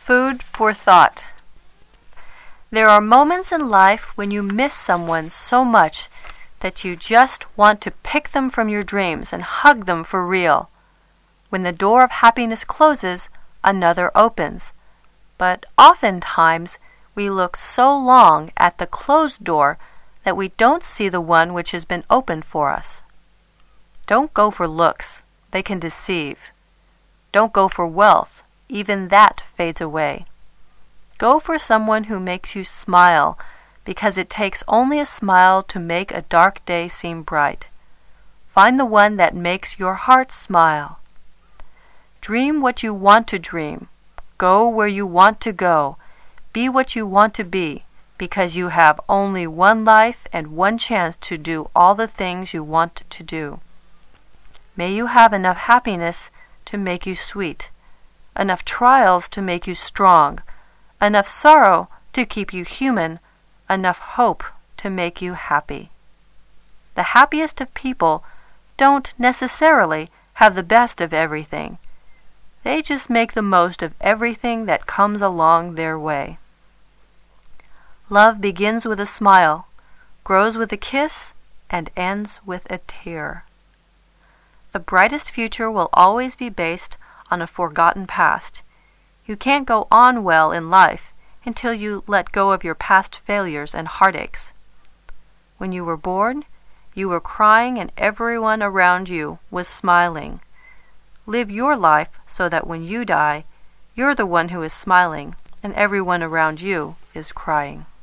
Food for thought. There are moments in life when you miss someone so much that you just want to pick them from your dreams and hug them for real. When the door of happiness closes, another opens. But oftentimes we look so long at the closed door that we don't see the one which has been opened for us. Don't go for looks, they can deceive. Don't go for wealth, even that fades away. Go for someone who makes you smile, because it takes only a smile to make a dark day seem bright. Find the one that makes your heart smile. Dream what you want to dream. Go where you want to go. Be what you want to be, because you have only one life and one chance to do all the things you want to do. May you have enough happiness to make you sweet, enough trials to make you strong, enough sorrow to keep you human, enough hope to make you happy. The happiest of people don't necessarily have the best of everything. They just make the most of everything that comes along their way. Love begins with a smile, grows with a kiss, and ends with a tear. The brightest future will always be based on a forgotten past. You can't go on well in life until you let go of your past failures and heartaches. When you were born, you were crying and everyone around you was smiling. Live your life so that when you die, you're the one who is smiling and everyone around you is crying.